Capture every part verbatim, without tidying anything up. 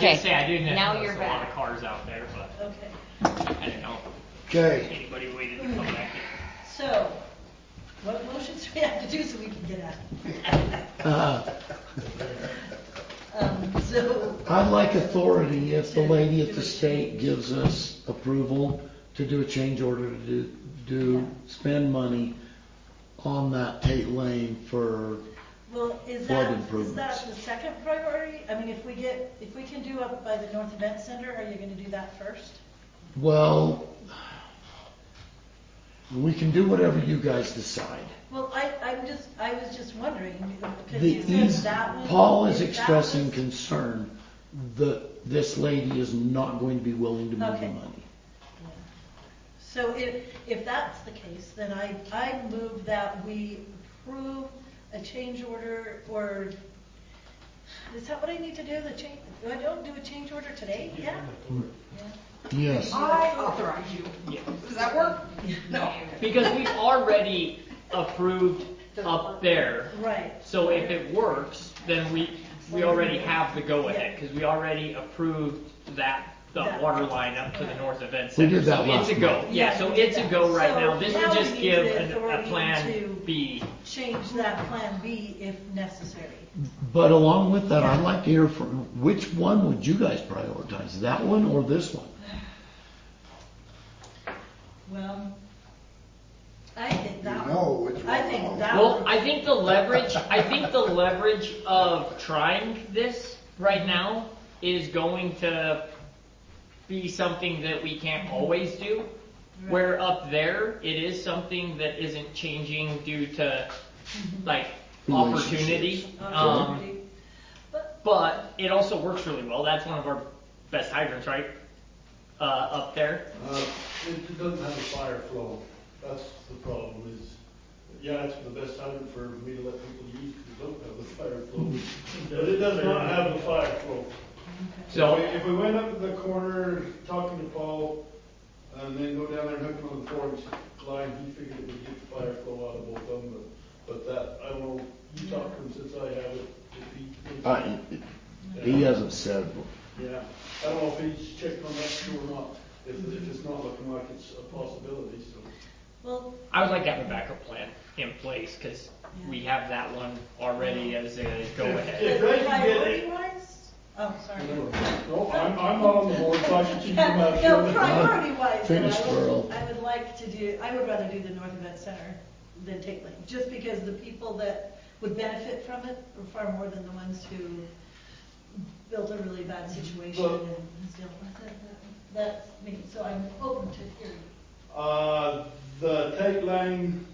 Okay. did say I didn't Now notice you're a back. lot of cars out there, but Okay. I didn't know Okay. anybody waited to come back in. So, what motions do we have to do so we can get out? Uh, Um, so. I'd like authority if the lady at the state gives us approval to do a change order to do, do spend money on that Tate Lane for, Well, is flood that, is improvements. that the second priority? I mean, if we get, if we can do up by the North Event Center, are you gonna do that first? well, we can do whatever you guys decide. Well, I, I'm just, I was just wondering, because The, you said he's, that one. Paul is if that expressing was- concern that this lady is not going to be willing to move the Okay. money. Yeah. So if, if that's the case, then I, I move that we approve a change order, or, is that what I need to do, the change, do I don't do a change order today? Yeah? Yeah. Yes. I authorize you. Yeah. Does that work? No. Because we've already approved up there. Right. So if it works, then we, we already have the go-ahead, because we already approved that, the That- water line up to the right. North Event We Center. did that So last it's a go. month. Yeah, Yeah, so we did it's a that. go right So now. This now would we just need give the an- a authority plan to- B. Change that plan B if necessary. But along with that, I'd like to hear from, which one would you guys prioritize, that one or this one? Well, I think that. You know which I one. think that. Well, one- I think the leverage, I think the leverage of trying this right now is going to be something that we can't always do. Where up there, it is something that isn't changing due to like opportunity. Relationships. Um, Opportunity. But, but it also works really well. That's one of our best hydrants, right? Uh, up there. Uh, it, it doesn't have a fire flow. That's the problem is, yeah, it's the best hydrant for me to let people use because it don't have the fire flow. But it does not have the fire flow. So If we, if we went up to the corner, talking to Paul, and then go down there and hook him on the four inch line, he figured it would get the fire flow out of both of them, but, but that, I don't know, you talked to him since I have it, if he. Uh, he hasn't said, Yeah, I don't know if he's checked on that too or not, if, if it's not looking like it's a possibility, so. well, I would like to have a backup plan in place because we have that one already as a go ahead. If they can get it- priority wise, oh, sorry. No, I'm, I'm not on the board, so I should keep your mouth No, shut. priority wise, Finish, I Earl. would, I would like to do, I would rather do the North Event Center than Tate Lane, just because the people that would benefit from it are far more than the ones who built a really bad situation Well- and is dealing with it. That's me, so I'm open to hearing. Uh, the Tate Lane,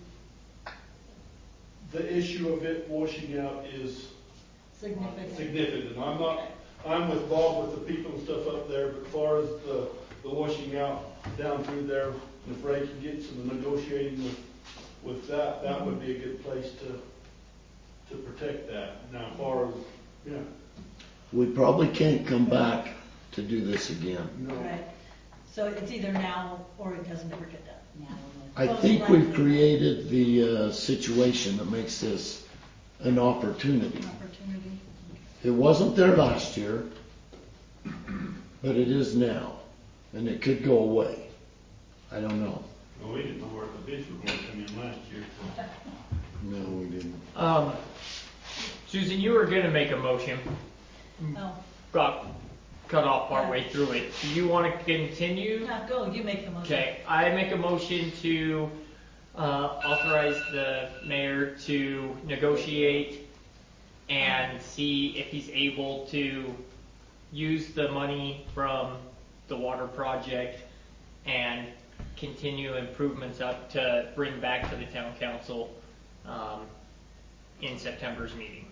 the issue of it washing out is Significant. significant. I'm not, I'm with Bob with the people and stuff up there, but as far as the, the washing out down through there, if Ray can get some negotiating with, with that, that would be a good place to, to protect that. Now, as far as, yeah, we probably can't come back to do this again. no. Right, so it's either now or it doesn't ever get done. I think we've created the uh, situation that makes this an opportunity. Opportunity. It wasn't there last year, but it is now, and it could go away. I don't know. Well, we didn't know where the bids were going to come in last year, so. No, we didn't. Um, Susan, you were going to make a motion. Oh, Got cut off partway through it. Do you want to continue? no, go, you make the motion. Okay, I make a motion to uh, authorize the mayor to negotiate and see if he's able to use the money from the water project and continue improvements up to bring back to the town council um, in September's meeting.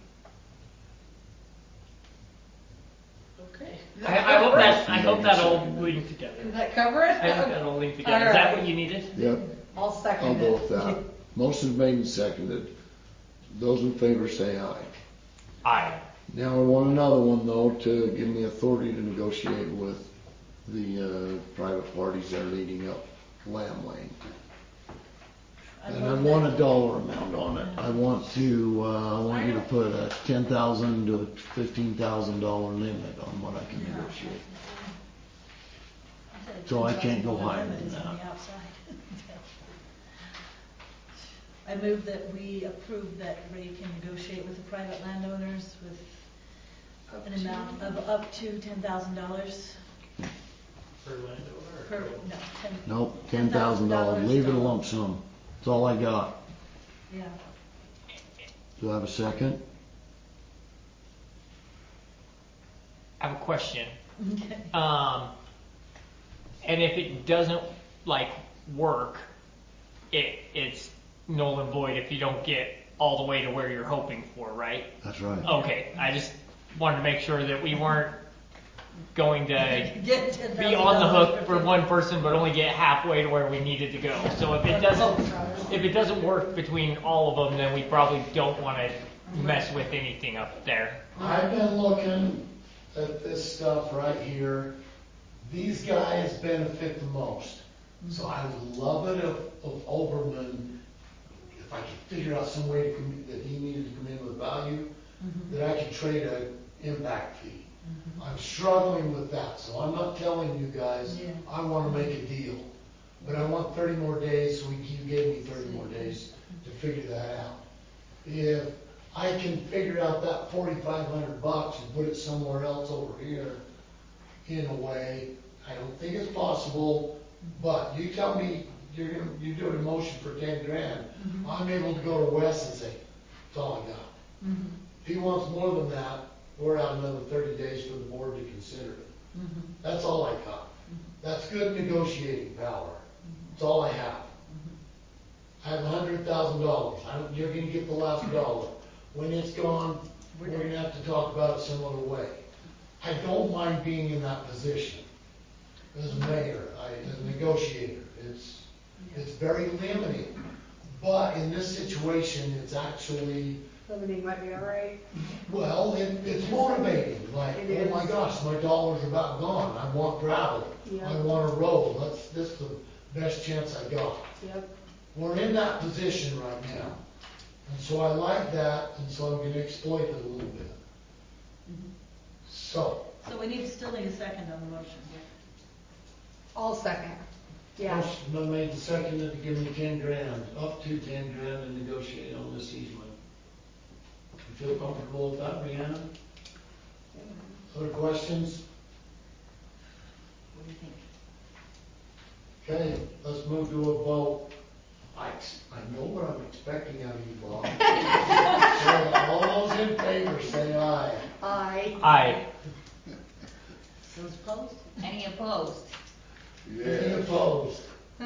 Okay. I, I hope that I hope that all linked together. Does that cover it? I hope that all linked together. All Is that right. what you needed? Yep, I'll I'll second go it. with that. Motion's made and seconded. Those in favor say aye. Aye. Now I want another one though to give me authority to negotiate with the uh, private parties that are leading up Lamb Lane. I And I love want that. a dollar amount on it. I want to, uh, I want you to put a ten thousand to a fifteen thousand dollar limit on what I can negotiate. So I can't go ten thousand higher limit than is on that. the outside. I move that we approve that Ray can negotiate with the private landowners with an amount of up to ten thousand dollars Per landowner? per, no, ten. Nope, ten thousand dollars, leave it a lump sum. That's all I got. Yeah. Do I have a second? I have a question. Okay. Um, and if it doesn't like work, it it's null and void if you don't get all the way to where you're hoping for, right? That's right. Okay, I just wanted to make sure that we weren't going to Get ten thousand be on the dollars hook for fifty. one person, but only get halfway to where we needed to go. So if it doesn't, if it doesn't work between all of them, then we probably don't want to mess with anything up there. I've been looking at this stuff right here. These guys benefit the most. So I would love it if, if Oberman, if I could figure out some way to come, that he needed to come in with value, that I could trade a impact fee. I'm struggling with that, so I'm not telling you guys, Yeah. I wanna make a deal. But I want thirty more days, so you gave me thirty more days to figure that out. If I can figure out that forty-five hundred bucks and put it somewhere else over here, in a way, I don't think it's possible, but you tell me, you're gonna, you're doing a motion for ten grand, I'm able to go to Wes and say, that's all I got. Mhm. If he wants more than that, we're out another thirty days for the board to consider it. Mhm. That's all I got. That's good negotiating power. That's all I have. I have a hundred thousand dollars. I don't, you're gonna get the last dollar. When it's gone, we're gonna have to talk about it some other way. I don't mind being in that position as mayor, I, as a negotiator. It's, it's very limiting. But in this situation, it's actually, Limiting might be all right. well, it, it's motivating, like, It oh my is. gosh, my dollar's about gone, I want gravel, Yeah. I want a road, let's, this is the best chance I got. Yep. We're in that position right now, and so I like that, and so I'm gonna exploit it a little bit. So, So we need, still need a second on the motion. All second. Yeah. motion been made and seconded to give me ten grand, up to ten grand to negotiate on this easement. You feel comfortable with that, Brianna? Other questions? What do you think? Okay, let's move to a vote. I, ex- I know what I'm expecting out of you, Bob. So all those in favor, say aye. I. I Those opposed? Any opposed? Any opposed?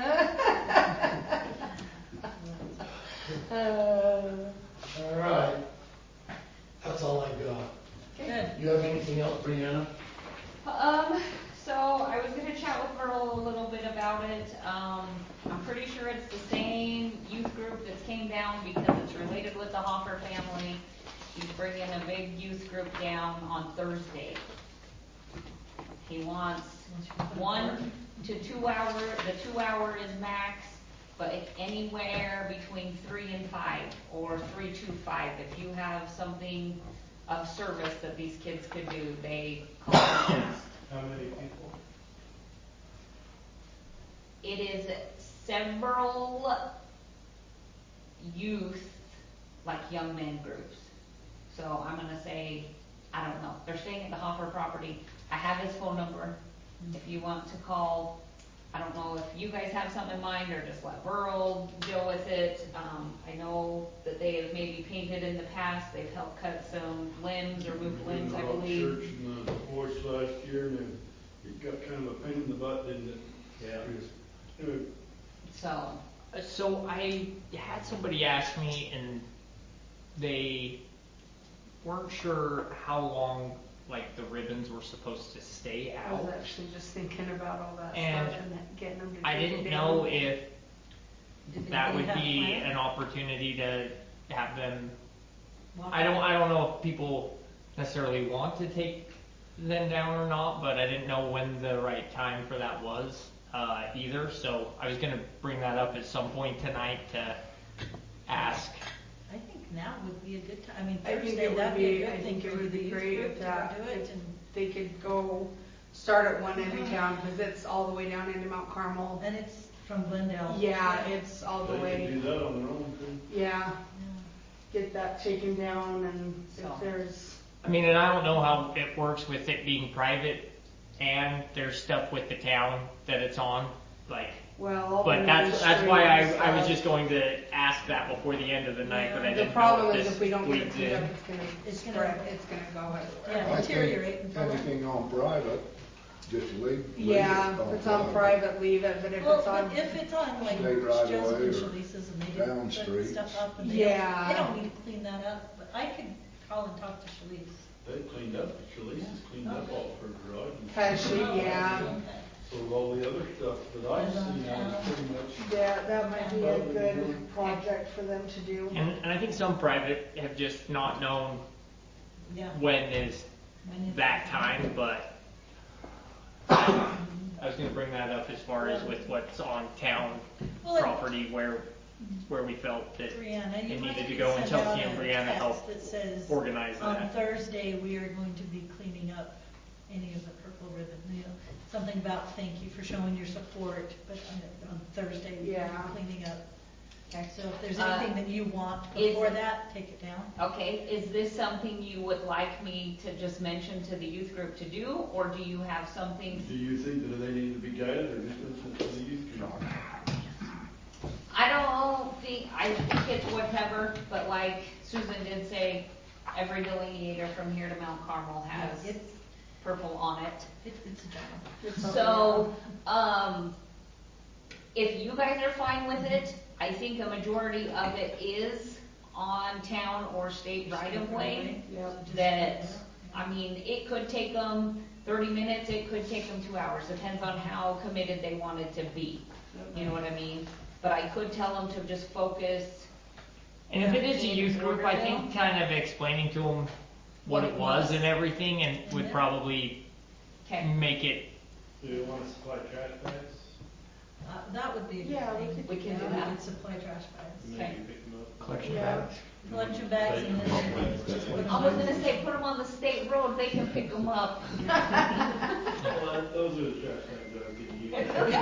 Uh, All right. That's all I got. Good. You have anything else, Brianna? Um, so I was gonna chat with Merle a little bit about it. Um, I'm pretty sure it's the same youth group that came down because it's related with the Hoffer family. He's bringing a big youth group down on Thursday. He wants one to two hour, the two hour is max, but if anywhere between three and five, or three to five, if you have something of service that these kids could do, they call it. How many people? It is several youth, like young men groups. So I'm gonna say, I don't know, they're staying at the Hoffer property. I have his phone number. If you want to call, I don't know if you guys have something in mind or just let Burl deal with it. Um, I know that they have maybe painted in the past. They've helped cut some limbs or move limbs, I believe. Church and the voice last year, and then it got kind of a pain in the butt, didn't it? Yeah. Anyway, So, so I had somebody ask me, and they weren't sure how long like the ribbons were supposed to stay I was out. actually just thinking about all that And stuff and getting them to I take didn't it know down. if Did that they would have be plans? an opportunity to have them. Walk I don't. out? I don't know if people necessarily want to take them down or not, but I didn't know when the right time for that was uh, either. So I was going to bring that up at some point tonight to ask. I think now would be a good time. I mean, I think Thursday, it would that'd be be, a I good thing think it for would the be youth great group if to that, do it. if And they could go start at one end of town, cause it's all the way down into Mount Carmel. And it's from Glendale. Yeah, it's all the They way, can do that on their own too. yeah, get that taken down and So. if there's, I mean, and I don't know how it works with it being private and there's stuff with the town that it's on, like, well. all but the that's, that's why I, administrative I was stuff. just going to ask that before the end of the night, but I The didn't know problem if is this if we don't get it bleeds cleaned in. up, it's gonna It's gonna- spread, it's gonna go everywhere. Yeah, I think deteriorate and fall. anything on private, just leave. leave Yeah, it if it's on private, leave it, but if Well, it's on, but if it's on like State right Joseph away and or Shalisa's and they down didn't put streets. stuff up and they Yeah. don't, they don't need to clean that up, but I could call and talk to Shalise. They cleaned up, Shalice has cleaned up all of her garage. and has she, Oh, yeah, okay. So with all the other stuff that I've seen, I was pretty much. yeah, that might be a good project for them to do. And, and I think some private have just not known Yeah. when is When is that it? time, but I was gonna bring that up as far as with what's on town Well, it- property where, where we felt that Brianna, you it might needed to could go and send Chelsea out and a Brianna text help that says, organize on that. Thursday, we are going to be cleaning up any of the purple ribbon, you know, something about thank you for showing your support, but on, on Thursday, we're Yeah. cleaning up. Okay. So if there's Uh, anything that you want is- before that, take it down. Okay, is this something you would like me to just mention to the youth group to do, or do you have something? Do you think that they need to be guided or just listen to the youth group? I don't think, I think it's whatever, but like Susan did say, every delineator from here to Mount Carmel has Yeah, it's- purple on it. It, it's a job. It's okay. So, um, if you guys are fine with it, I think a majority of it is on town or state right of way. Yep. That, I mean, it could take them thirty minutes, it could take them two hours, depends on how committed they wanted to be. You know what I mean? But I could tell them to just focus. And if it is a in youth group, I Orderville. think kind of explaining to them what it was and everything and would Yeah. probably Okay, make it, Do you want to supply trash bags? Uh, that would be a good Yeah, we thing. could We can do Yeah, that. We could supply trash bags. And Okay. maybe pick them up? collection Yeah. bags. Collection bags and then just put them I was on. gonna say, put them on the state road, they can pick them up. Well, those are the trash bags I was getting used.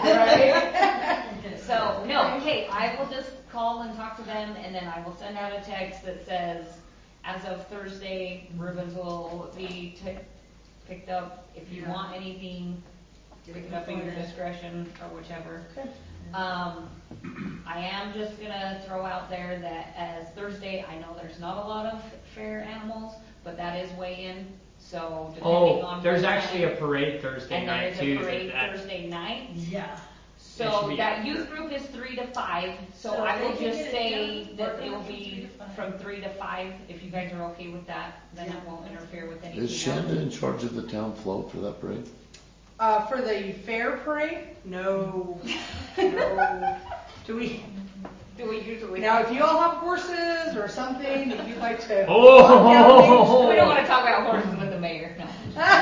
Okay. So, no, hey, I will just call and talk to them, and then I will send out a text that says, as of Thursday, ribbons will be t- picked up. If you Yeah. want anything, pick it up at your discretion, or whichever. Okay. Um, I am just gonna throw out there that as Thursday, I know there's not a lot of fair animals, but that is weigh-in, so depending on. Oh, there's what actually a time- parade Thursday And there night is too. a parade that- Thursday night. Yeah. It should So be that out youth there. group is three to five, so So I they will can just get it say done, that work it will on it from three be to five. from three to five, if you guys are okay with that, then it won't interfere with anything Is else. Shanda in charge of the town float for that parade? Uh, for the fair parade? No. No. Do we, Do we usually? now if you all have horses or something that you'd like to. Oh! We don't wanna talk about horses with the mayor, no.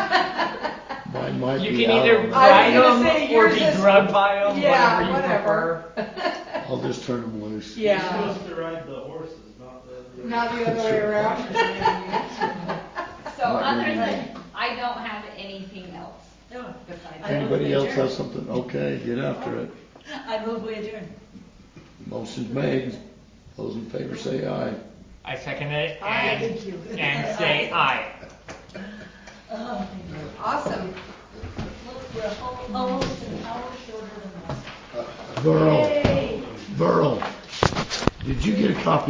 Mine might You be can out either on that. I ride was gonna them say, or yours be is- drugged by them, Yeah, whatever you whatever. prefer. I'll just turn them loose. You're Yeah, supposed to ride the horses, not the. not the other way around. So Not other really. than, I don't have anything else No. besides I that. move Anybody we else adjourn. have something? Okay, get after it. I move we adjourn. Motion's made. Those in favor say aye. I second it Aye, and, thank you. and say aye. Oh, Awesome. look, we're a whole, almost an hour shorter than last. Burl, Yay. Burl, did you get a copy